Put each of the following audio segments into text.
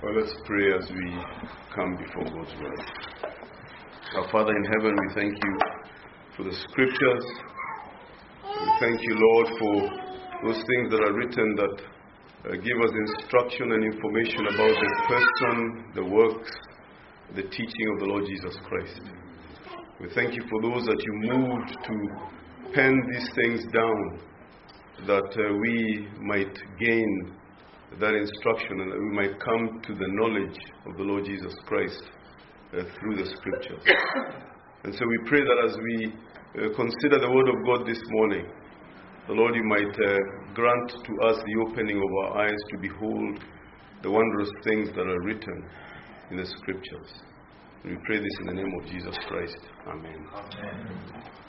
Well, let's pray as we come before God's word. Our Father in heaven, we thank you for the scriptures. We thank you, Lord, for those things that are written that give us instruction and information about the person, the works, the teaching of the Lord Jesus Christ. We thank you for those that you moved to pen these things down, that we might gain that instruction and that we might come to the knowledge of the Lord Jesus Christ through the scriptures. And so we pray that as we consider the word of God this morning, the Lord, you might grant to us the opening of our eyes to behold the wondrous things that are written in the scriptures. And we pray this in the name of Jesus Christ. Amen. Amen.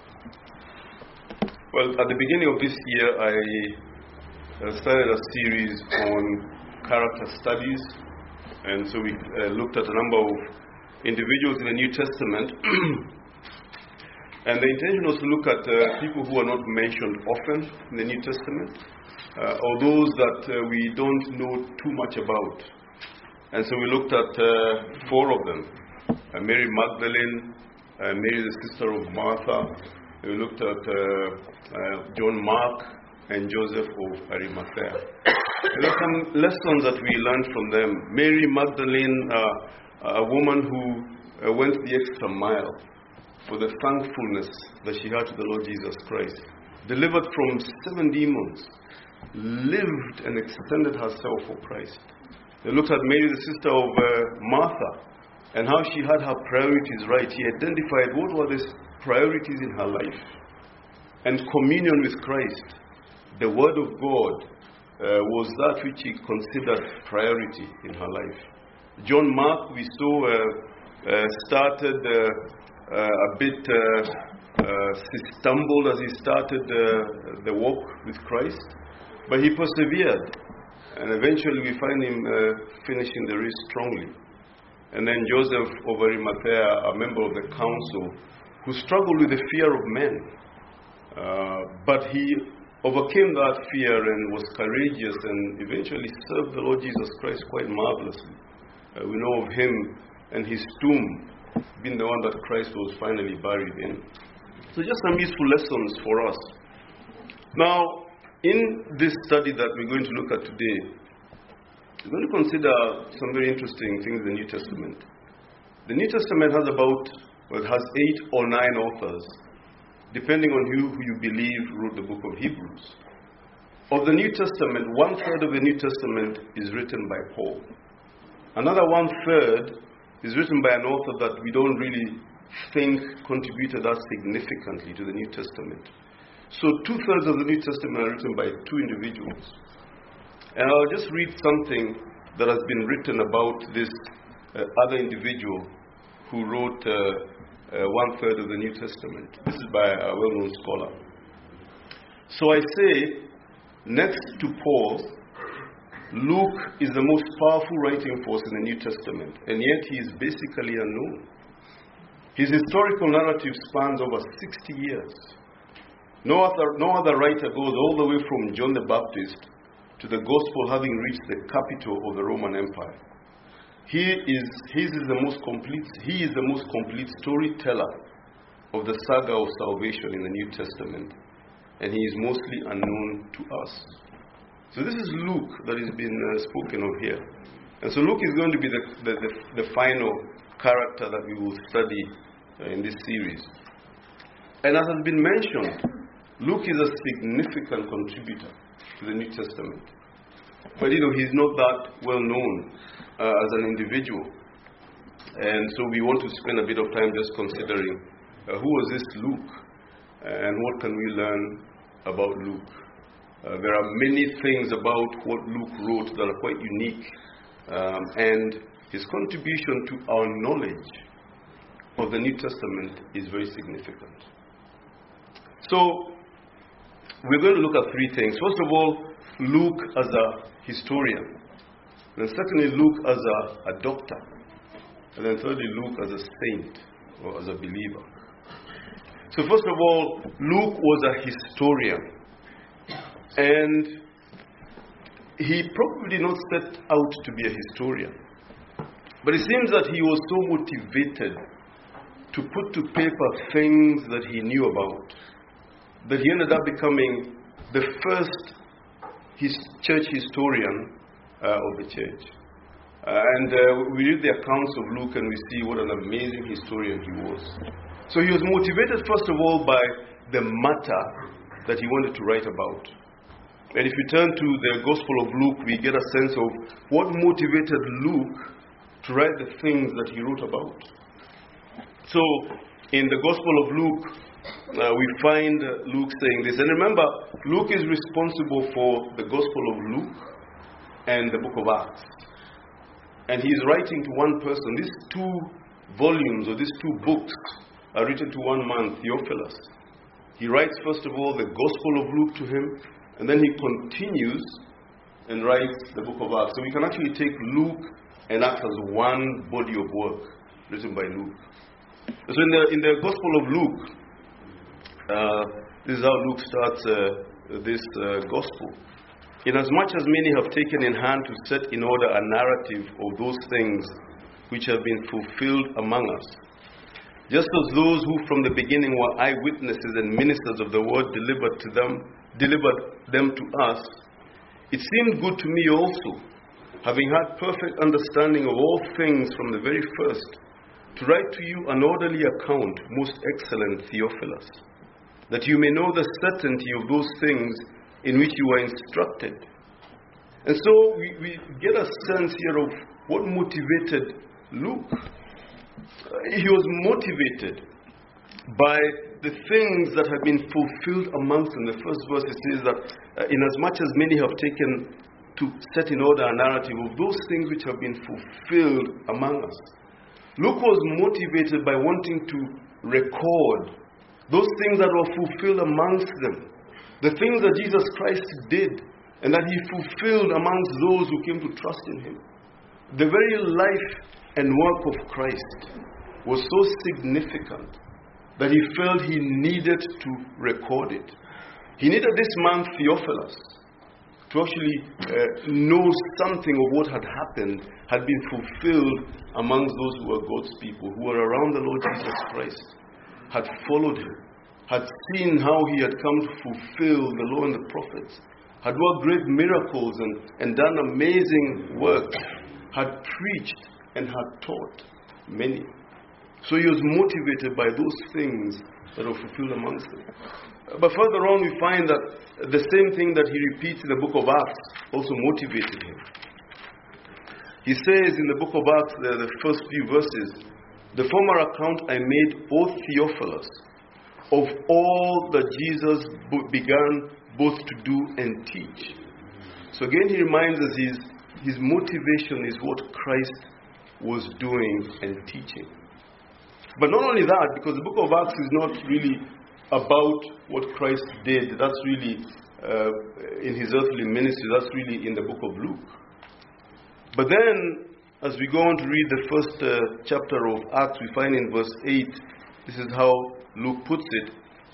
Well, at the beginning of this year, I started a series on character studies, and so we looked at a number of individuals in the New Testament, and the intention was to look at people who are not mentioned often in the New Testament, or those that we don't know too much about. And so we looked at four of them: Mary Magdalene, Mary the sister of Martha. We looked at John Mark and Joseph of Arimathea. There are some lessons that we learned from them. Mary Magdalene, a woman who went the extra mile for the thankfulness that she had to the Lord Jesus Christ, delivered from 7 demons, lived and extended herself for Christ. They looked at Mary, the sister of Martha, and how she had her priorities right. She identified what were the priorities in her life, and communion with Christ, the Word of God, was that which she considered priority in her life. John Mark, we saw, started a bit, he stumbled as he started the walk with Christ, but he persevered, and eventually we find him finishing the race strongly. And then Joseph of Arimathea, a member of the council, who struggled with the fear of men, but he overcame that fear and was courageous and eventually served the Lord Jesus Christ quite marvelously. We know of him and his tomb being the one that Christ was finally buried in. So just some useful lessons for us. Now, in this study that we're going to look at today, we're going to consider some very interesting things in the New Testament. The New Testament has it has 8 or 9 authors, depending on who you believe wrote the book of Hebrews. Of the New Testament, 1/3 of the New Testament is written by Paul. Another 1/3 is written by an author that we don't really think contributed that significantly to the New Testament. So 2/3 of the New Testament are written by 2 individuals. And I'll just read something that has been written about this other individual who wrote 1/3 of the New Testament. This is by a well-known scholar. So I say, next to Paul, Luke is the most powerful writing force in the New Testament, and yet he is basically unknown. His historical narrative spans over 60 years. No other writer goes all the way from John the Baptist to the gospel having reached the capital of the Roman Empire. He is the most complete storyteller of the saga of salvation in the New Testament, and he is mostly unknown to us. So this is Luke that is being spoken of here. And so Luke is going to be the final character that we will study in this series. And as has been mentioned, Luke is a significant contributor to the New Testament. But he's not that well known as an individual. And so we want to spend a bit of time just considering who was this Luke and what can we learn about Luke. There are many things about what Luke wrote that are quite unique, and his contribution to our knowledge of the New Testament is very significant. So we're going to look at 3 things. First of all, Luke as a historian. Then secondly, Luke as a doctor. And then thirdly, Luke as a saint or as a believer. So first of all, Luke was a historian. And he probably did not set out to be a historian. But it seems that he was so motivated to put to paper things that he knew about, that he ended up becoming the first church historian of the church. We read the accounts of Luke and we see what an amazing historian he was. So he was motivated first of all by the matter that he wanted to write about. And if we turn to the Gospel of Luke, we get a sense of what motivated Luke to write the things that he wrote about. So in the Gospel of Luke, we find Luke saying this. And remember, Luke is responsible for the Gospel of Luke and the book of Acts. And he's writing to one person. These 2 volumes, or these 2 books, are written to one man, Theophilus. He writes, first of all, the Gospel of Luke to him, and then he continues and writes the book of Acts. So we can actually take Luke and Acts as one body of work written by Luke. So in the Gospel of Luke, this is how Luke starts this Gospel. Inasmuch as many have taken in hand to set in order a narrative of those things which have been fulfilled among us, just as those who from the beginning were eyewitnesses and ministers of the word delivered them to us, it seemed good to me also, having had perfect understanding of all things from the very first, to write to you an orderly account, most excellent Theophilus, that you may know the certainty of those things in which you were instructed. And so we get a sense here of what motivated Luke. He was motivated by the things that have been fulfilled amongst them. The first verse it says that inasmuch as many have taken to set in order a narrative of those things which have been fulfilled among us. Luke was motivated by wanting to record those things that were fulfilled amongst them. The things that Jesus Christ did and that he fulfilled amongst those who came to trust in him. The very life and work of Christ was so significant that he felt he needed to record it. He needed this man Theophilus to actually know something of what had happened, had been fulfilled amongst those who were God's people, who were around the Lord Jesus Christ, had followed him, had seen how he had come to fulfill the law and the prophets, had worked great miracles and done amazing work, had preached and had taught many. So he was motivated by those things that were fulfilled amongst them. But further on we find that the same thing that he repeats in the book of Acts also motivated him. He says in the book of Acts, the first few verses, the former account I made, O Theophilus, of all that Jesus began both to do and teach. So again he reminds us his motivation is what Christ was doing and teaching. But not only that, because the book of Acts is not really about what Christ did. That's really in his earthly ministry. That's really in the book of Luke. But then, as we go on to read the first chapter of Acts, we find in verse 8, this is how Luke puts it,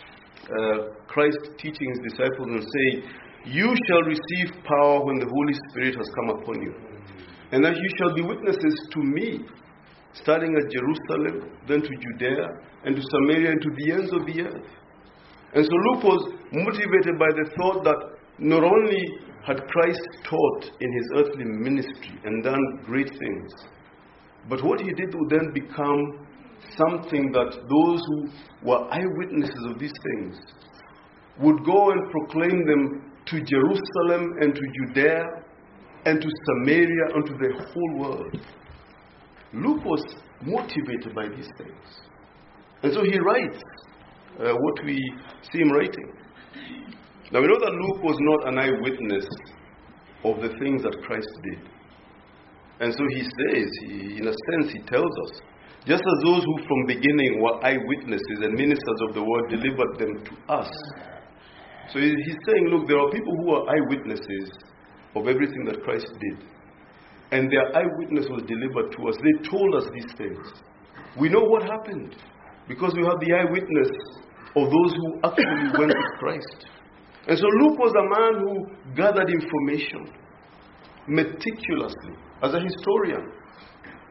Christ teaching his disciples and saying, you shall receive power when the Holy Spirit has come upon you. And that you shall be witnesses to me, starting at Jerusalem, then to Judea, and to Samaria, and to the ends of the earth. And so Luke was motivated by the thought that not only had Christ taught in his earthly ministry and done great things, but what he did would then become something that those who were eyewitnesses of these things would go and proclaim them to Jerusalem and to Judea and to Samaria and to the whole world. Luke was motivated by these things. And so he writes what we see him writing. Now we know that Luke was not an eyewitness of the things that Christ did. And so he says, in a sense, he tells us, just as those who from beginning were eyewitnesses and ministers of the word delivered them to us. So he's saying, look, there are people who are eyewitnesses of everything that Christ did. And their eyewitness was delivered to us. They told us these things. We know what happened because we have the eyewitness of those who actually went with Christ. And so Luke was a man who gathered information meticulously as a historian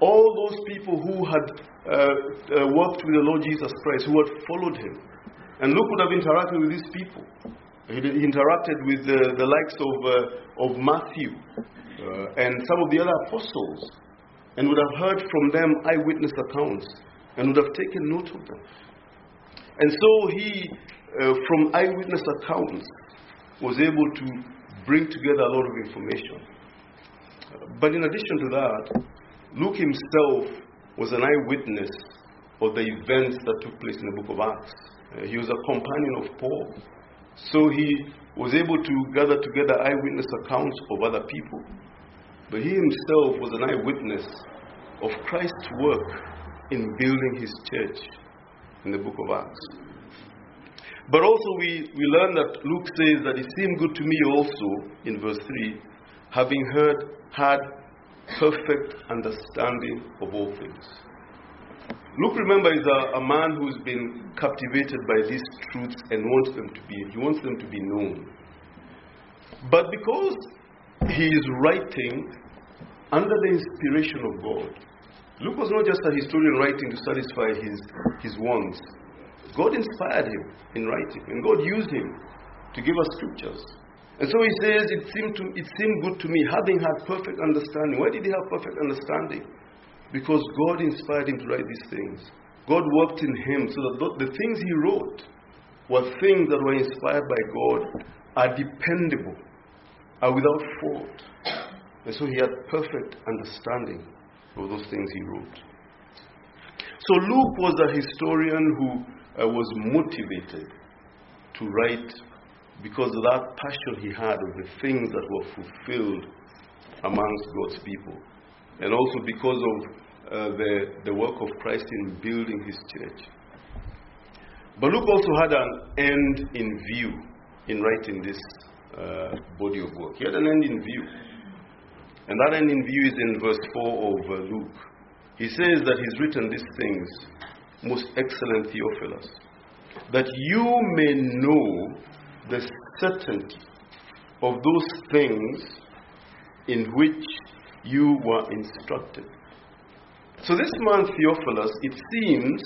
all those people who had worked with the Lord Jesus Christ, who had followed him. And Luke would have interacted with these people. He interacted with the likes of Matthew and some of the other apostles, and would have heard from them eyewitness accounts, and would have taken note of them. And so he, from eyewitness accounts, was able to bring together a lot of information. But in addition to that, Luke himself was an eyewitness of the events that took place in the book of Acts. He was a companion of Paul. So he was able to gather together eyewitness accounts of other people. But he himself was an eyewitness of Christ's work in building his church in the book of Acts. But also we learn that Luke says that it seemed good to me also, in verse 3, having had perfect understanding of all things. Luke, remember, is a man who's been captivated by these truths and wants them to be known. But because he is writing under the inspiration of God, Luke was not just a historian writing to satisfy his wants. God inspired him in writing, and God used him to give us scriptures. And so he says, it seemed good to me, having had perfect understanding. Why did he have perfect understanding? Because God inspired him to write these things. God worked in him so that the things he wrote were things that were inspired by God, are dependable, are without fault. And so he had perfect understanding of those things he wrote. So Luke was a historian who was motivated to write because of that passion he had of the things that were fulfilled amongst God's people. And also because of the work of Christ in building his church. But Luke also had an end in view in writing this body of work. He had an end in view. And that end in view is in verse 4 of Luke. He says that he's written these things, most excellent Theophilus, that you may know the certainty of those things in which you were instructed. So this man Theophilus, it seems,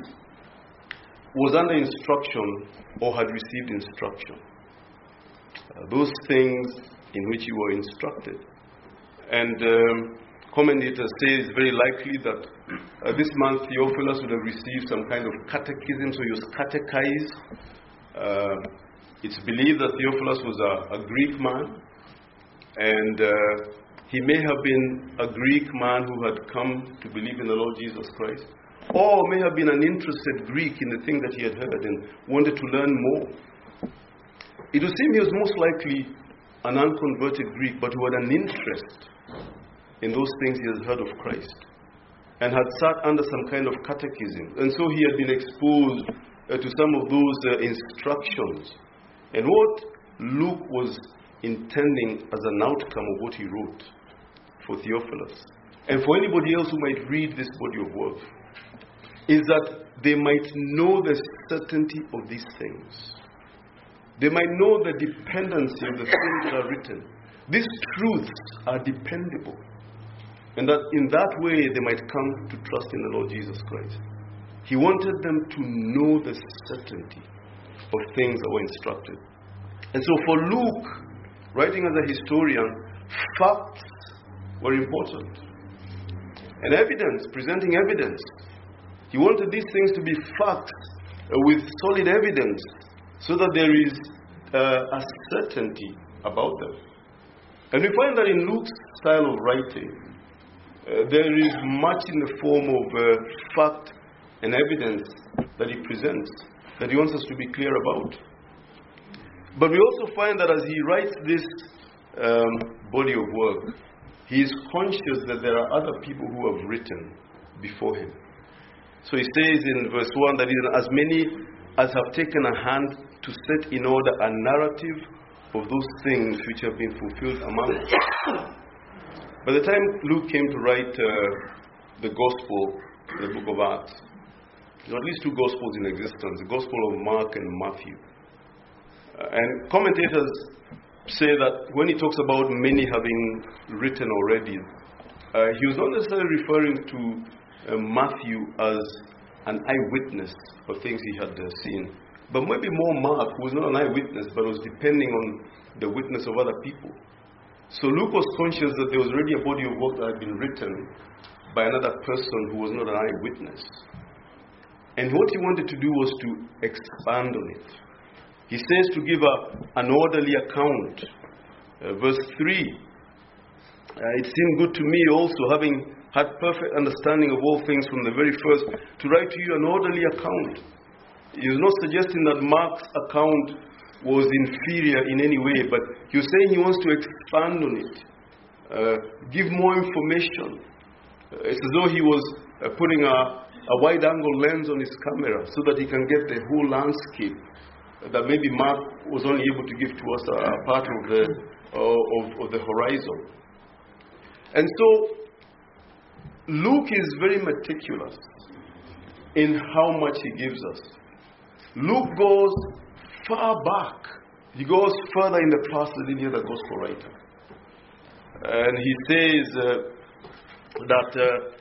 was under instruction or had received instruction. Those things in which you were instructed. And commentators say it's very likely that this man Theophilus would have received some kind of catechism, so he was catechized. It's believed that Theophilus was a Greek man, and he may have been a Greek man who had come to believe in the Lord Jesus Christ, or may have been an interested Greek in the thing that he had heard and wanted to learn more. It would seem he was most likely an unconverted Greek, but who had an interest in those things he had heard of Christ, and had sat under some kind of catechism. And so he had been exposed to some of those instructions. And what Luke was intending as an outcome of what he wrote for Theophilus, and for anybody else who might read this body of work, is that they might know the certainty of these things. They might know the dependency of the things that are written. These truths are dependable. And that in that way they might come to trust in the Lord Jesus Christ. He wanted them to know the certainty of things that were instructed. And so for Luke, writing as a historian, facts were important. And evidence, presenting evidence. He wanted these things to be facts with solid evidence, so that there is a certainty about them. And we find that in Luke's style of writing, there is much in the form of fact and evidence that he presents, that he wants us to be clear about. But we also find that as he writes this body of work, he is conscious that there are other people who have written before him. So he says in verse 1 that as many as have taken a hand to set in order a narrative of those things which have been fulfilled among us. By the time Luke came to write the Gospel, the book of Acts, there are at least two Gospels in existence, the Gospel of Mark and Matthew. And commentators say that when he talks about many having written already, he was not necessarily referring to Matthew as an eyewitness of things he had seen, but maybe more Mark, who was not an eyewitness, but was depending on the witness of other people. So Luke was conscious that there was already a body of work that had been written by another person who was not an eyewitness. And what he wanted to do was to expand on it. He says to give an orderly account. Verse 3, it seemed good to me also, having had perfect understanding of all things from the very first, to write to you an orderly account. He was not suggesting that Mark's account was inferior in any way, but he was saying he wants to expand on it, give more information. It's as though he was putting a wide-angle lens on his camera so that he can get the whole landscape that maybe Mark was only able to give to us a part of the horizon. And so Luke is very meticulous in how much he gives us. Luke goes far back. He goes further in the past than any other gospel writer. And he says that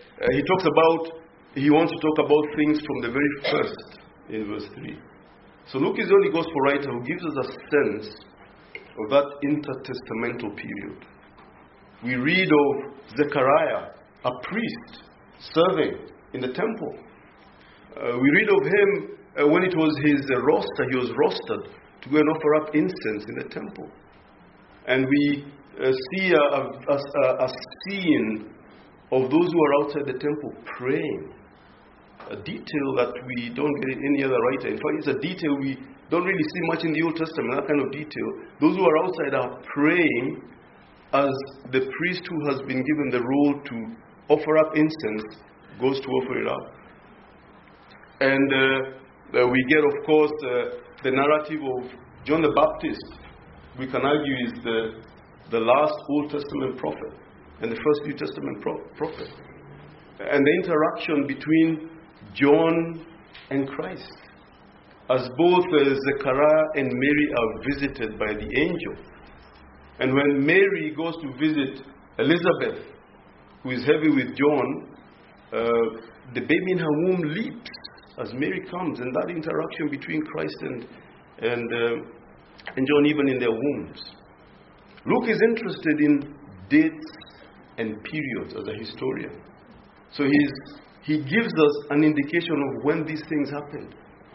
he wants to talk about things from the very first in verse 3. So Luke is the only gospel writer who gives us a sense of that intertestamental period. We read of Zechariah, a priest, serving in the temple. We read of him when it was his roster, he was rostered to go and offer up incense in the temple. And we see a scene of those who are outside the temple praying. A detail that we don't get in any other writer. In fact, it's a detail we don't really see much in the Old Testament, that kind of detail. Those who are outside are praying as the priest who has been given the role to offer up incense goes to offer it up. And we get, of course, the narrative of John the Baptist. We can argue is the last Old Testament prophet and the first New Testament prophet. And the interaction between John and Christ, as both Zechariah and Mary are visited by the angel. And when Mary goes to visit Elizabeth, who is heavy with John, the baby in her womb leaps as Mary comes, and that interaction between Christ and John, even in their wombs. Luke is interested in dates and periods as a historian. So he gives us an indication of when these things happened.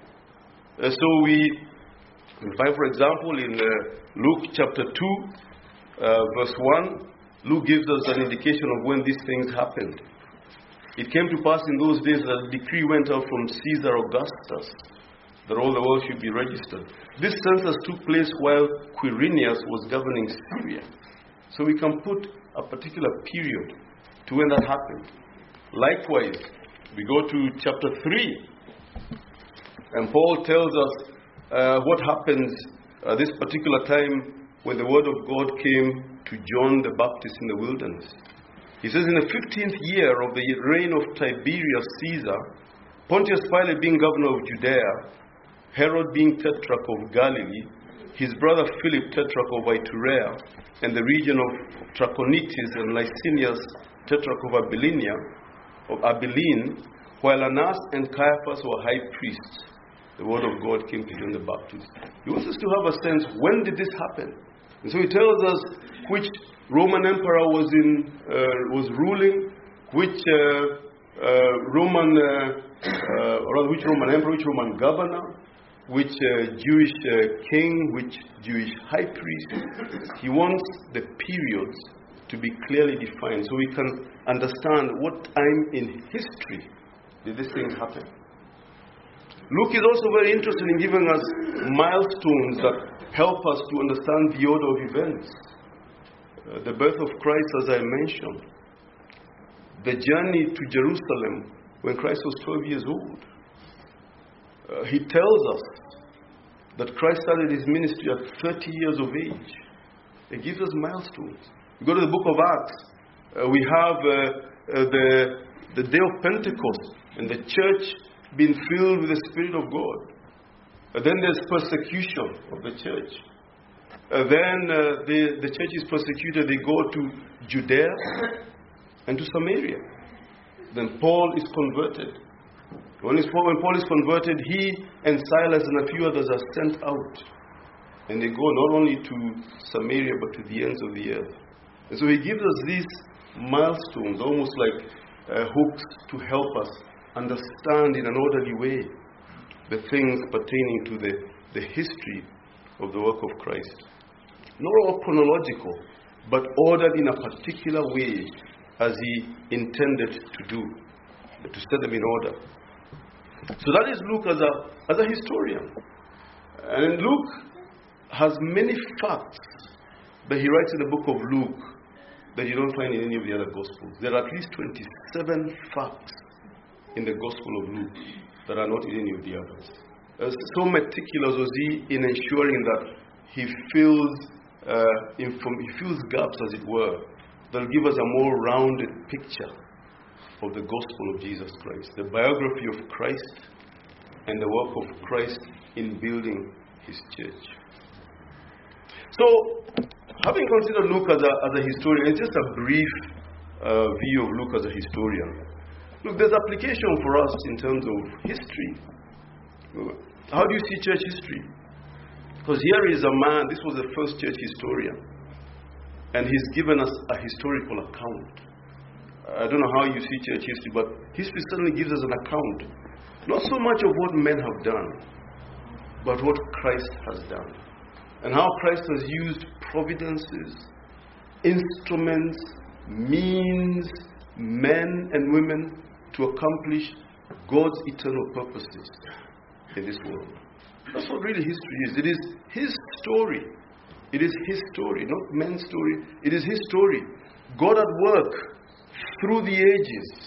So we find, for example, in Luke chapter 2, verse 1, Luke gives us an indication of when these things happened. It came to pass in those days that a decree went out from Caesar Augustus that all the world should be registered. This census took place while Quirinius was governing Syria. So we can put a particular period to when that happened. Likewise, we go to chapter 3, and Paul tells us what happens at this particular time when the word of God came to John the Baptist in the wilderness. He says, in the 15th year of the reign of Tiberius Caesar, Pontius Pilate being governor of Judea, Herod being tetrarch of Galilee, his brother Philip tetrarch of Iturea, and the region of Trachonitis and Licinius tetrarch of Abilene, while Annas and Caiaphas were high priests, the word of God came to John the Baptist. He wants us to have a sense, when did this happen? And so he tells us which Roman emperor was ruling, which Roman emperor, which Roman governor, which Jewish king, which Jewish high priest. He wants the periods to be clearly defined so we can understand what time in history did these things happen. Luke is also very interested in giving us milestones that help us to understand the order of events. The birth of Christ, as I mentioned. The journey to Jerusalem when Christ was 12 years old. He tells us that Christ started his ministry at 30 years of age. He gives us milestones. We go to the book of Acts. We have the day of Pentecost and the church being filled with the Spirit of God. Then there's persecution of the church. Then the church is persecuted. They go to Judea. and to Samaria. Then Paul is converted. When Paul is converted, he and Silas and a few others are sent out. And they go not only to Samaria, but to the ends of the earth. And so he gives us these milestones, almost like hooks to help us understand in an orderly way the things pertaining to the history of the work of Christ. Not all chronological, but ordered in a particular way as he intended to do, to set them in order. So that is Luke as a historian. And Luke has many facts that he writes in the book of Luke that you don't find in any of the other Gospels. There are at least 27 facts in the Gospel of Luke that are not in any of the others. So meticulous was he in ensuring that he fills gaps, as it were, that will give us a more rounded picture of the gospel of Jesus Christ, the biography of Christ and the work of Christ in building his church. So, having considered Luke as a historian, it's just a brief view of Luke as a historian. Look, there's application for us in terms of history. How do you see church history? Because here is a man, this was the first church historian, and he's given us a historical account. I don't know how you see church history, but history certainly gives us an account, not so much of what men have done, but what Christ has done, and how Christ has used providences, instruments, means, men and women to accomplish God's eternal purposes in this world. That's what really history is. It is his story. It is his story, not men's story. It is his story. God at work through the ages,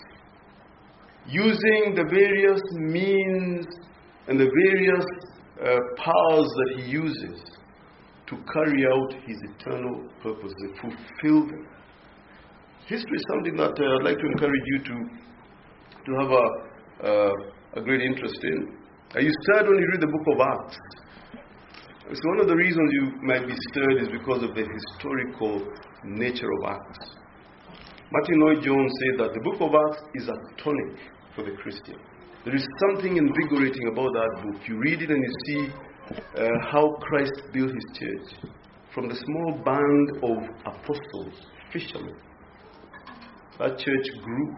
using the various means and the various powers that he uses to carry out his eternal purposes, to fulfill them. History is something that I'd like to encourage you to have a great interest in. You stirred when you read the book of Acts. So one of the reasons you might be stirred is because of the historical nature of Acts. Martin Lloyd-Jones said that the book of Acts is a tonic for the Christian. There is something invigorating about that book. You read it and you see how Christ built his church. From the small band of apostles, fishermen. That church grew.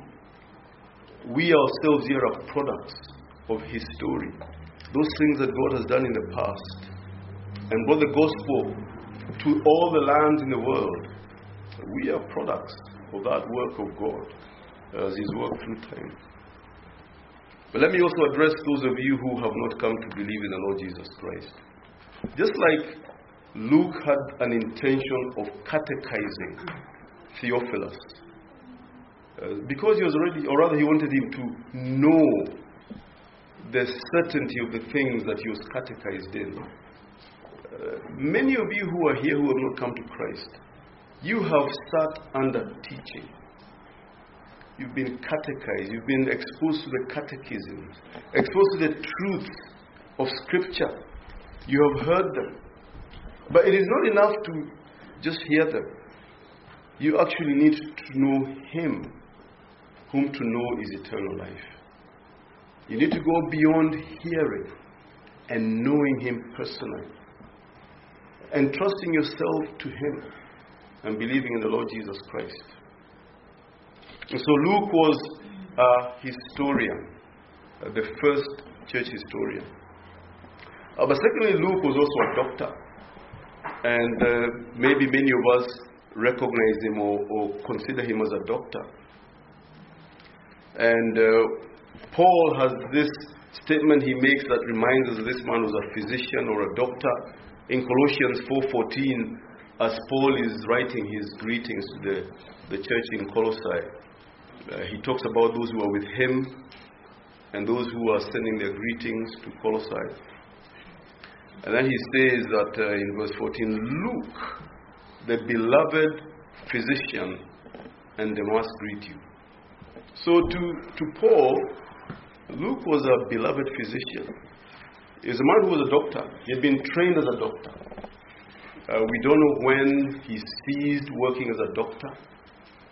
We ourselves here are products of his story. Those things that God has done in the past and brought the gospel to all the lands in the world. We are products of that work of God as his work through time. But let me also address those of you who have not come to believe in the Lord Jesus Christ. Just like Luke had an intention of catechizing Theophilus, because he was already, or rather he wanted him to know the certainty of the things that he was catechized in. Many of you who are here who have not come to Christ, you have sat under teaching. You've been catechized. You've been exposed to the catechisms, exposed to the truths of Scripture. You have heard them. But it is not enough to just hear them. You actually need to know him, whom to know is eternal life. You need to go beyond hearing and knowing him personally, and trusting yourself to him and believing in the Lord Jesus Christ. And so Luke was a historian, the first church historian. But secondly, Luke was also a doctor. And maybe many of us recognize him or consider him as a doctor. And Paul has this statement he makes that reminds us this man was a physician or a doctor. In Colossians 4:14, as Paul is writing his greetings to the church in Colossae, he talks about those who are with him and those who are sending their greetings to Colossae. And then he says that in verse 14, Luke, the beloved physician, and Demas greet you. So to Paul, Luke was a beloved physician. He was a man who was a doctor. He had been trained as a doctor. We don't know when he ceased working as a doctor.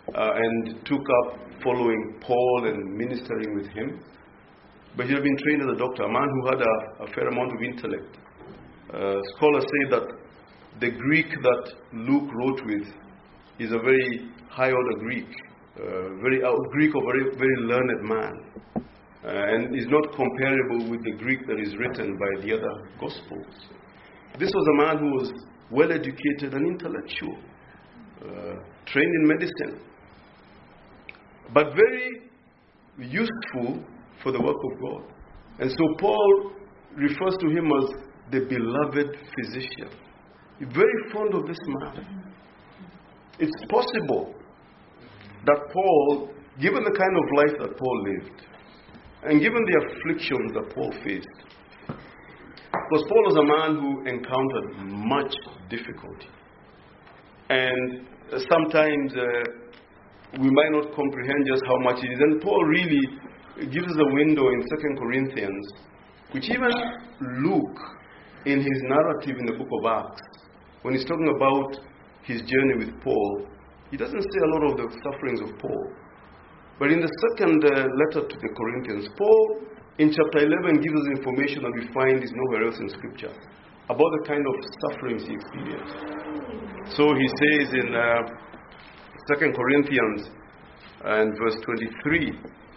and took up following Paul and ministering with him. But he had been trained as a doctor, a man who had a fair amount of intellect. Scholars say that the Greek that Luke wrote with is a very high order Greek, Greek of a very learned man, and is not comparable with the Greek that is written by the other Gospels. This was a man who was well educated and intellectual, trained in medicine, but very useful for the work of God. And so Paul refers to him as the beloved physician. He's very fond of this man. It's possible that Paul, given the kind of life that Paul lived, and given the afflictions that Paul faced, because Paul was a man who encountered much difficulty. And sometimes we might not comprehend just how much it is. And Paul really gives us a window in 2 Corinthians, which even Luke, in his narrative in the book of Acts, when he's talking about his journey with Paul, he doesn't say a lot of the sufferings of Paul. But in the second letter to the Corinthians, Paul, in chapter 11, gives us information that we find is nowhere else in Scripture about the kind of sufferings he experienced. So he says in 2 Corinthians and verse 23,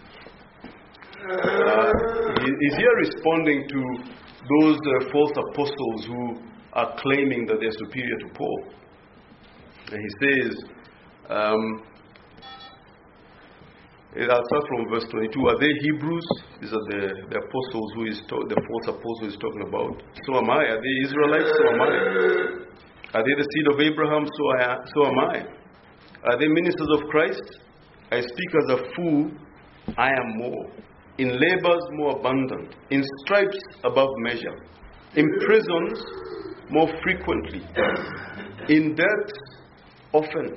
he's here responding to those false apostles who are claiming that they're superior to Paul. And he says, I'll start from verse 22. Are they Hebrews? These are the apostles the false apostles who he's talking about. So am I. Are they Israelites? So am I. Are they the seed of Abraham? So am I. Are they ministers of Christ? I speak as a fool. I am more. In labors more abundant. In stripes above measure. In prisons more frequently. In death often.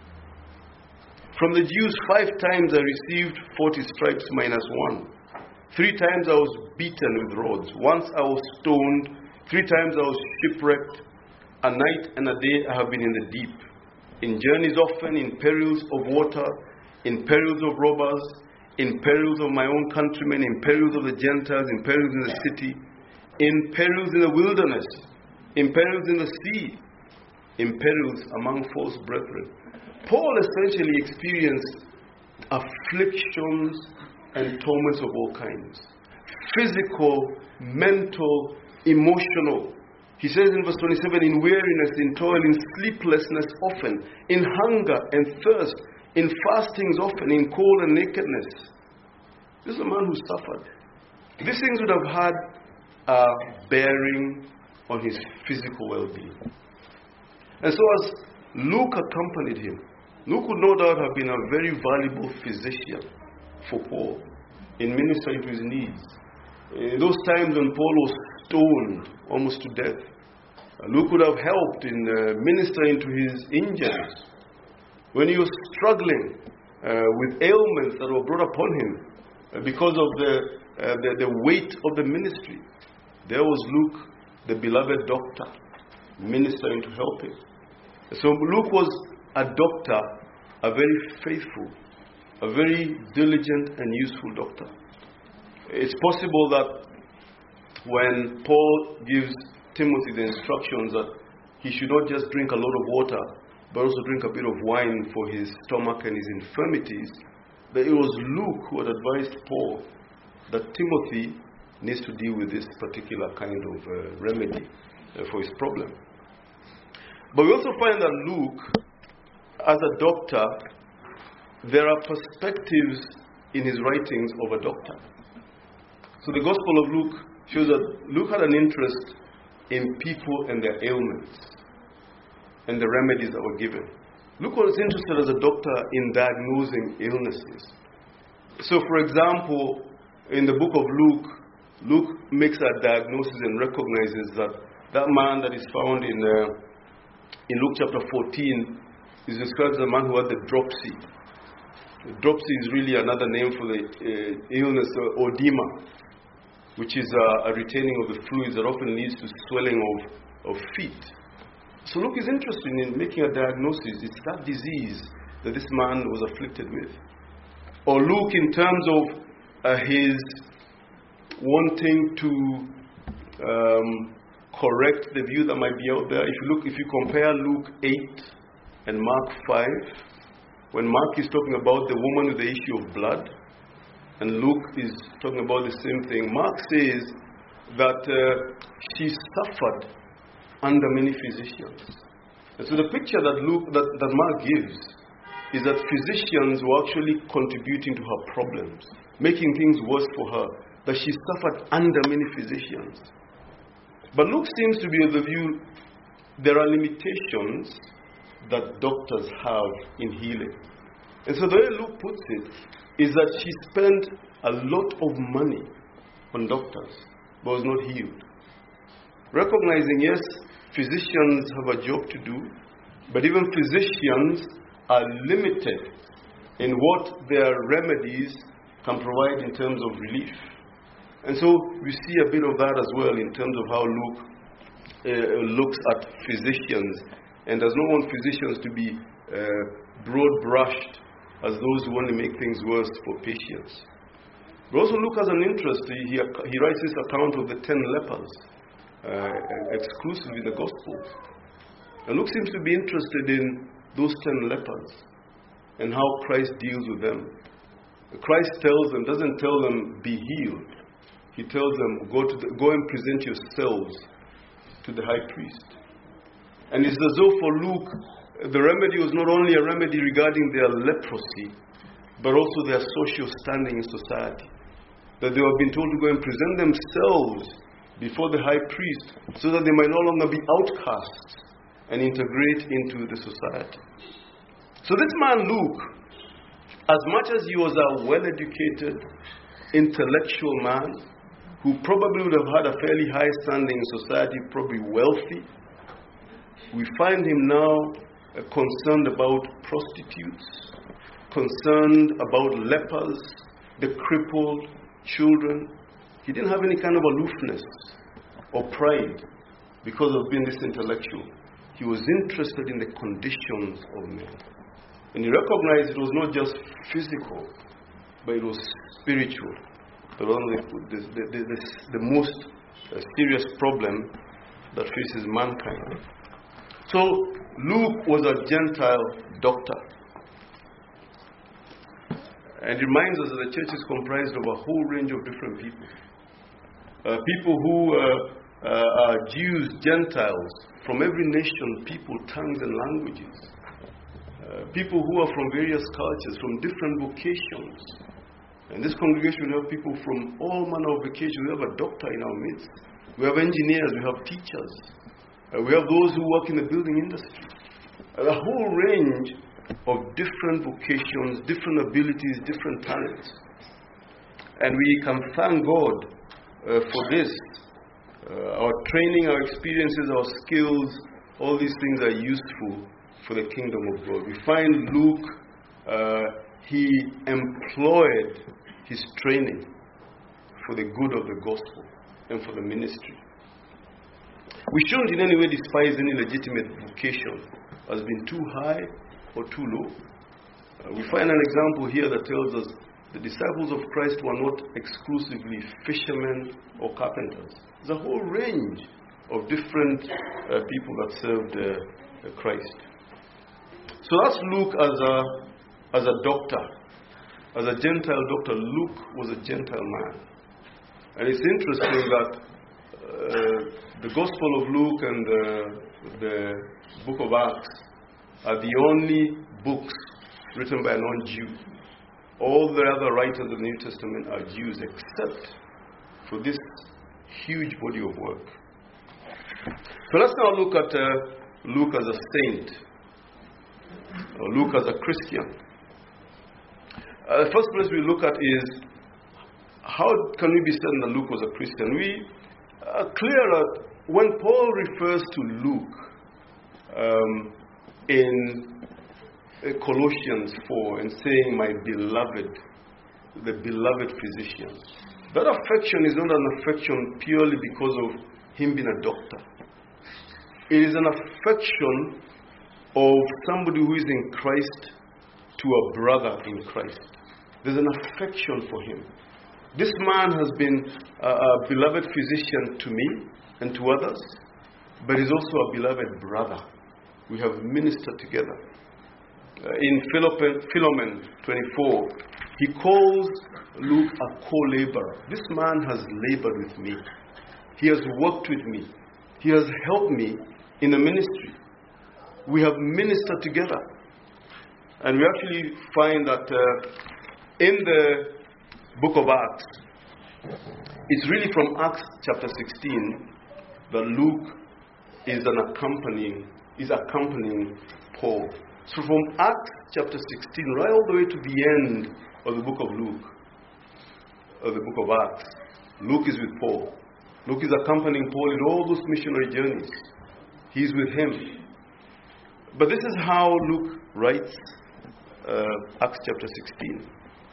From the Jews 5 times I received 40 stripes minus 1. 3 times I was beaten with rods. Once I was stoned. 3 times I was shipwrecked. A night and a day I have been in the deep. In journeys often, in perils of water, in perils of robbers, in perils of my own countrymen, in perils of the Gentiles, in perils in the city, in perils in the wilderness, in perils in the sea, in perils among false brethren. Paul essentially experienced afflictions and torments of all kinds. Physical, mental, emotional. He says in verse 27, in weariness, in toil, in sleeplessness often, in hunger and thirst, in fastings often, in cold and nakedness. This is a man who suffered. These things would have had a bearing on his physical well-being. And so as Luke accompanied him, Luke would no doubt have been a very valuable physician for Paul in ministering to his needs. In those times when Paul was stoned almost to death, Luke would have helped in ministering to his injuries. When he was struggling with ailments that were brought upon him because of the weight of the ministry, there was Luke, the beloved doctor, ministering to help him. So Luke was a doctor, a very faithful, a very diligent and useful doctor. It's possible that when Paul gives Timothy the instructions that he should not just drink a lot of water, but also drink a bit of wine for his stomach and his infirmities, that it was Luke who had advised Paul that Timothy needs to deal with this particular kind of remedy for his problem. But we also find that Luke, as a doctor, there are perspectives in his writings of a doctor. So the Gospel of Luke shows that Luke had an interest in people and their ailments and the remedies that were given. Luke was interested as a doctor in diagnosing illnesses. So, for example, in the book of Luke, Luke makes a diagnosis and recognizes that man that is found in Luke chapter 14 is described as a man who had the dropsy. The dropsy is really another name for the illness, oedema, which is a retaining of the fluids that often leads to swelling of feet. So Luke is interested in making a diagnosis. It's that disease that this man was afflicted with. Or Luke in terms of his wanting to correct the view that might be out there. If you compare Luke 8 and Mark 5, when Mark is talking about the woman with the issue of blood, and Luke is talking about the same thing, Mark says that she suffered under many physicians. And so the picture that Mark gives is that physicians were actually contributing to her problems, making things worse for her, that she suffered under many physicians. But Luke seems to be of the view there are limitations that doctors have in healing. And so the way Luke puts it is that she spent a lot of money on doctors, but was not healed. Recognizing, yes, physicians have a job to do, but even physicians are limited in what their remedies can provide in terms of relief. And so we see a bit of that as well in terms of how Luke looks at physicians and does not want physicians to be broad-brushed as those who want to make things worse for patients. But also Luke has an interest. He writes this account of the 10 lepers exclusively in the Gospels. And Luke seems to be interested in those 10 lepers and how Christ deals with them. Christ doesn't tell them, be healed. He tells them, go and present yourselves to the high priest. And it's as though for Luke, the remedy was not only a remedy regarding their leprosy, but also their social standing in society. That they have been told to go and present themselves before the high priest so that they might no longer be outcasts and integrate into the society. So this man Luke, as much as he was a well-educated, intellectual man, who probably would have had a fairly high standing in society, probably wealthy, we find him now concerned about prostitutes, concerned about lepers, the crippled, children. He didn't have any kind of aloofness or pride because of being this intellectual. He was interested in the conditions of men. And he recognized it was not just physical, but it was spiritual. But the most serious problem that faces mankind. So Luke was a Gentile doctor. And it reminds us that the church is comprised of a whole range of different people. People who are Jews, Gentiles, from every nation, people, tongues, and languages. People who are from various cultures, from different vocations. In this congregation, we have people from all manner of vocations. We have a doctor in our midst. We have engineers, we have teachers. We have those who work in the building industry. A whole range of different vocations, different abilities, different talents. And we can thank God for this. Our training, our experiences, our skills, all these things are useful for the kingdom of God. We find Luke, he employed his training for the good of the gospel and for the ministry. We shouldn't in any way despise any legitimate vocation as being too high or too low. We find an example here that tells us the disciples of Christ were not exclusively fishermen or carpenters. There's a whole range of different people that served Christ. So that's Luke as a doctor. As a Gentile doctor, Luke was a Gentile man. And it's interesting that the Gospel of Luke and the book of Acts are the only books written by a non-Jew. All the other writers of the New Testament are Jews, except for this huge body of work. So let's now look at Luke as a saint, or Luke as a Christian. The first place we look at is, how can we be certain that Luke was a Christian? We are clear that when Paul refers to Luke in Colossians 4 and saying, my beloved, the beloved physician, that affection is not an affection purely because of him being a doctor. It is an affection of somebody who is in Christ to a brother in Christ. There's an affection for him. This man has been a beloved physician to me and to others, but he's also a beloved brother. We have ministered together. In Philemon 24, he calls Luke a co-laborer. This man has labored with me. He has worked with me. He has helped me in the ministry. We have ministered together. And we actually find that in the book of Acts, it's really from Acts chapter 16 that Luke is accompanying Paul. So from Acts chapter 16 right all the way to the end of the book of Luke, of the book of Acts, Luke is with Paul. Luke is accompanying Paul in all those missionary journeys. He's with him. But this is how Luke writes Acts chapter 16.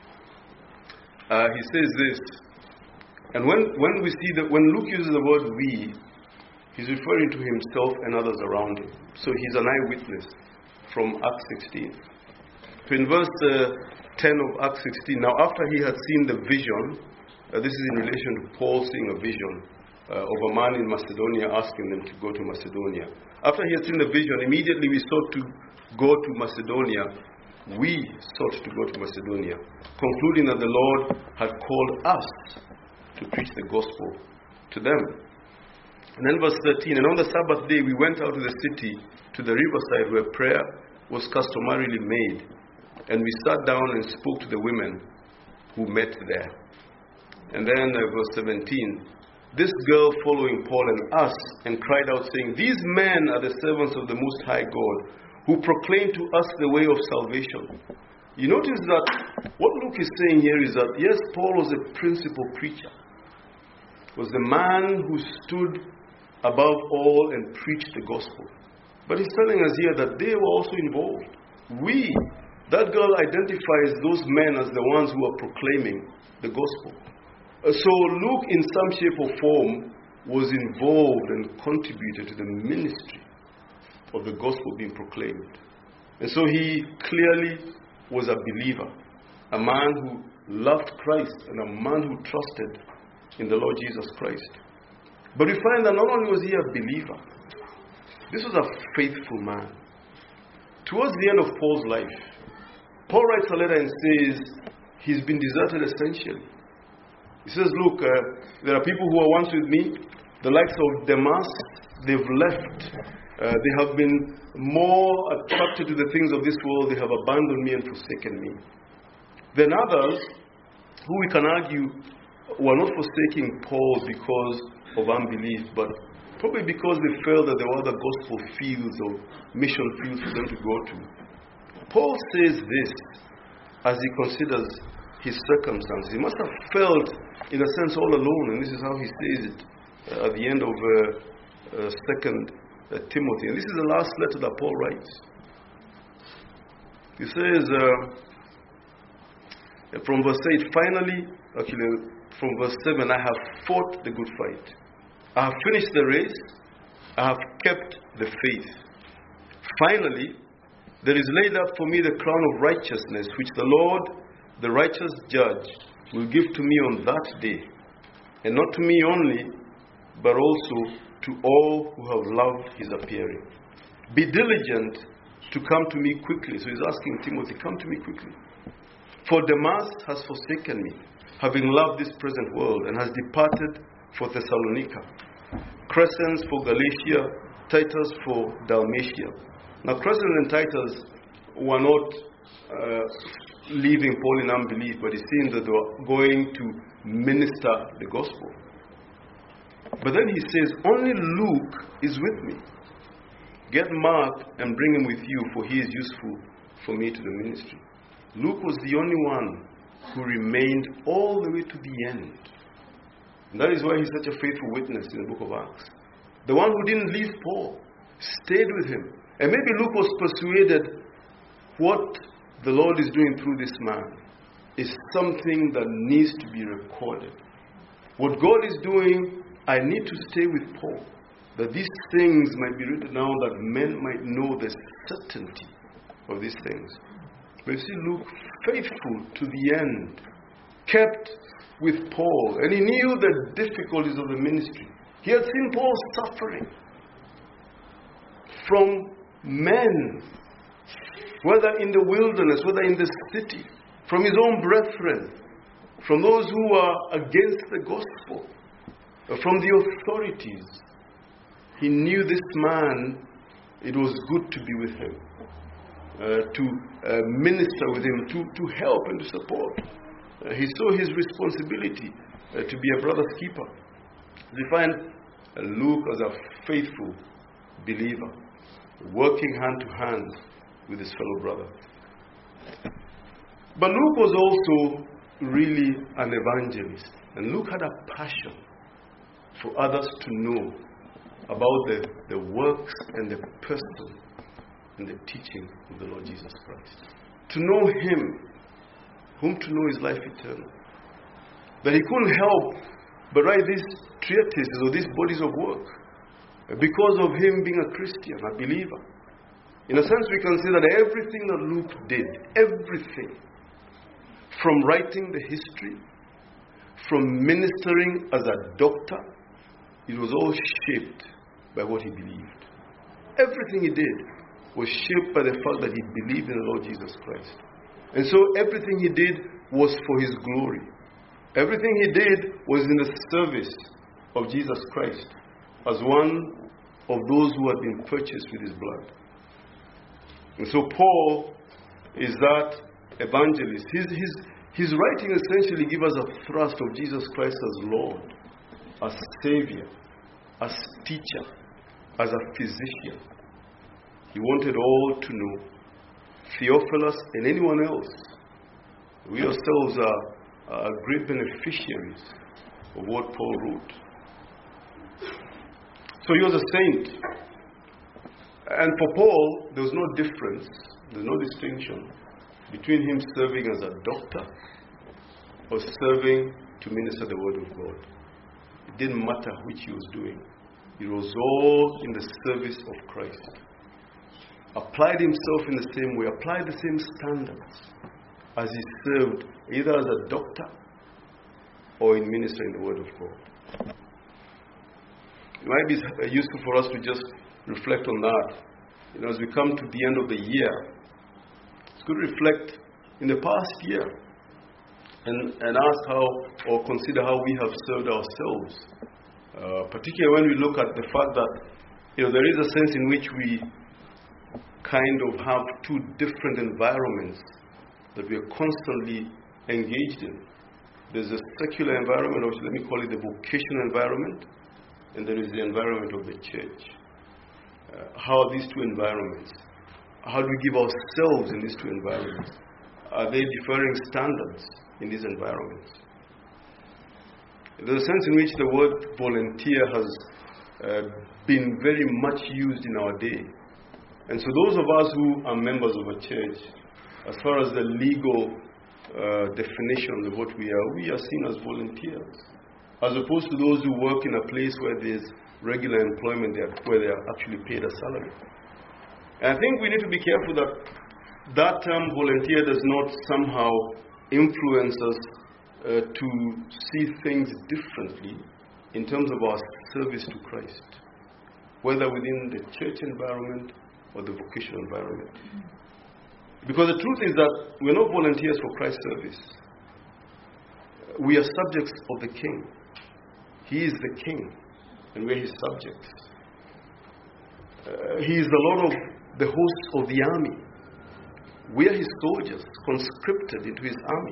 He says this, and when we see that, when Luke uses the word we, he's referring to himself and others around him. So he's an eyewitness from Acts 16. So in verse 10 of Acts 16, now after he had seen the vision, this is in relation to Paul seeing a vision of a man in Macedonia asking them to go to Macedonia. After he had seen the vision, immediately we sought to go to Macedonia. We sought to go to Macedonia, concluding that the Lord had called us to preach the gospel to them. And then verse 13, and on the Sabbath day we went out of the city to the riverside where prayer was customarily made. And we sat down and spoke to the women who met there. And then verse 17, this girl following Paul and us and cried out saying, these men are the servants of the Most High God, who proclaim to us the way of salvation. You notice that what Luke is saying here is that, yes, Paul was a principal preacher. Was the man who stood above all and preached the gospel. But he's telling us here that they were also involved. That girl identifies those men as the ones who are proclaiming the gospel. So Luke, in some shape or form, was involved and contributed to the ministry of the gospel being proclaimed. And so he clearly was a believer, a man who loved Christ and a man who trusted in the Lord Jesus Christ. But we find that not only was he a believer, this was a faithful man. Towards the end of Paul's life, Paul writes a letter and says he's been deserted essentially. He says, look, there are people who are once with me, the likes of Demas, they've left. They have been more attracted to the things of this world. They have abandoned me and forsaken me. Then others, who we can argue were not forsaking Paul because of unbelief, but probably because they felt that there were other gospel fields or mission fields for them to go to. Paul says this as he considers his circumstances. He must have felt, in a sense, all alone, and this is how he says it at the end of 2 Timothy. And this is the last letter that Paul writes. He says, from verse 8, finally, actually, from verse 7, I have fought the good fight. I have finished the race. I have kept the faith. Finally, there is laid up for me the crown of righteousness, which the Lord, the righteous judge, will give to me on that day. And not to me only, but also to all who have loved his appearing. Be diligent to come to me quickly. So he's asking Timothy, come to me quickly. For Demas has forsaken me, having loved this present world, and has departed for Thessalonica. Crescens for Galatia, Titus for Dalmatia. Now Crescens and Titus were not leaving Paul in unbelief, but it seems that they were going to minister the gospel. But then he says, only Luke is with me. Get Mark and bring him with you, for he is useful for me to the ministry. Luke was the only one who remained all the way to the end. And that is why he's such a faithful witness in the book of Acts. The one who didn't leave Paul, stayed with him. And maybe Luke was persuaded what the Lord is doing through this man is something that needs to be recorded. What God is doing, I need to stay with Paul, that these things might be written down, that men might know the certainty of these things. But you see Luke faithful to the end, kept with Paul, and he knew the difficulties of the ministry. He had seen Paul suffering from men, whether in the wilderness, whether in the city, from his own brethren, from those who are against the gospel, from the authorities. He knew this man, it was good to be with him, to minister with him, to help and to support. He saw his responsibility to be a brother's keeper. We find Luke as a faithful believer, working hand to hand with his fellow brother. But Luke was also really an evangelist. And Luke had a passion for others to know about the works and the person and the teaching of the Lord Jesus Christ. To know Him, whom to know is life eternal. That he couldn't help but write these treatises or these bodies of work because of him being a Christian, a believer. In a sense, we can say that everything that Luke did, everything, from writing the history, from ministering as a doctor, it was all shaped by what he believed. Everything he did was shaped by the fact that he believed in the Lord Jesus Christ. And so everything he did was for his glory. Everything he did was in the service of Jesus Christ as one of those who had been purchased with his blood. And so Paul is that evangelist. His writing essentially gives us a thrust of Jesus Christ as Lord, as Savior, as teacher, as a physician. He wanted all to know, Theophilus and anyone else. We ourselves are great beneficiaries of what Paul wrote. So he was a saint. And for Paul, there was no difference, there's no distinction between him serving as a doctor or serving to minister the word of God. It didn't matter which he was doing. It was all in the service of Christ. Applied himself in the same way, applied the same standards as he served either as a doctor or in ministering the word of God. It might be useful for us to just reflect on that. As we come to the end of the year, it's good to reflect in the past year and ask how, or consider how we have served ourselves. Particularly when we look at the fact that there is a sense in which we kind of have two different environments that we are constantly engaged in. There's a secular environment, or let me call it the vocational environment, and there is the environment of the church. How are these two environments? How do we give ourselves in these two environments? Are there differing standards in these environments? There's a sense in which the word volunteer has been very much used in our day. And so those of us who are members of a church, as far as the legal definition of what we are seen as volunteers, as opposed to those who work in a place where there's regular employment, where they are actually paid a salary. And I think we need to be careful that term volunteer does not somehow influence us to see things differently in terms of our service to Christ, whether within the church environment or the vocational environment. Because the truth is that we're not volunteers for Christ's service. We are subjects of the King. He is the King, and we're His subjects. He is the Lord of the hosts of the army. We are His soldiers, conscripted into His army.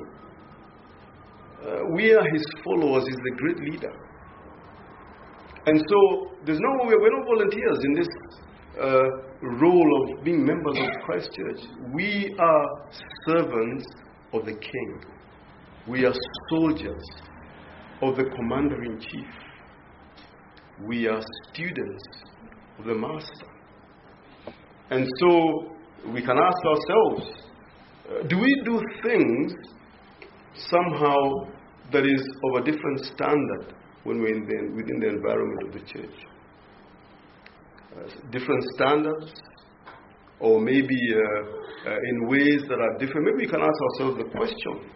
We are His followers. He's the great leader. And so, we're not volunteers in this role of being members of Christ Church. We are servants of the King. We are soldiers of the Commander-in-Chief. We are students of the Master. And so we can ask ourselves, do we do things somehow that is of a different standard when we're within the environment of the church? Different standards, or maybe in ways that are different. Maybe we can ask ourselves the question,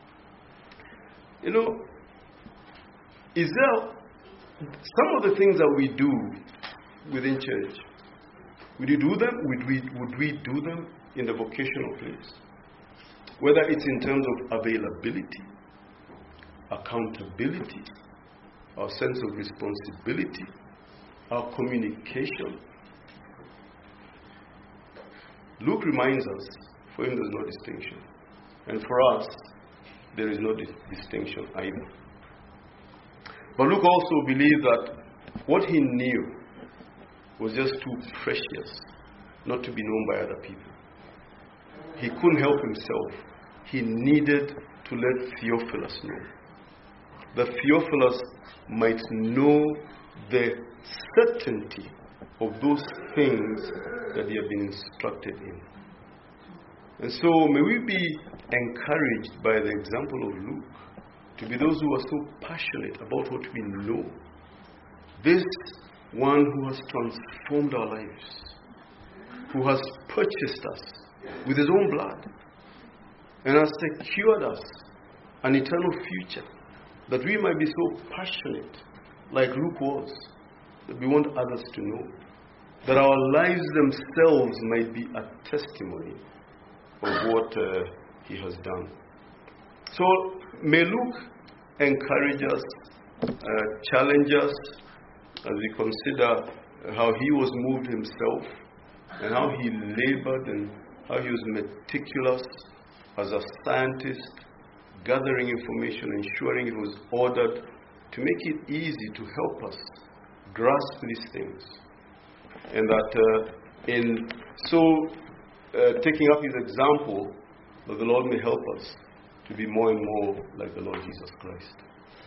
is there some of the things that we do within church, would we do them in the vocational place? Whether it's in terms of availability, accountability, our sense of responsibility, our communication. Luke reminds us, for him there's no distinction. And for us, there is no distinction either. But Luke also believed that what he knew was just too precious not to be known by other people. He couldn't help himself. He needed to let Theophilus know. That Theophilus might know the certainty of those things that he had been instructed in. And so may we be encouraged by the example of Luke to be those who are so passionate about what we know. This one who has transformed our lives, who has purchased us with his own blood and has secured us an eternal future, that we might be so passionate like Luke was, that we want others to know, that our lives themselves might be a testimony of what he has done. So may Luke encourage us, challenge us as we consider how he was moved himself and how he labored and how he was meticulous as a scientist, gathering information, ensuring it was ordered to make it easy to help us grasp these things. And that in taking up his example, that the Lord may help us to be more and more like the Lord Jesus Christ.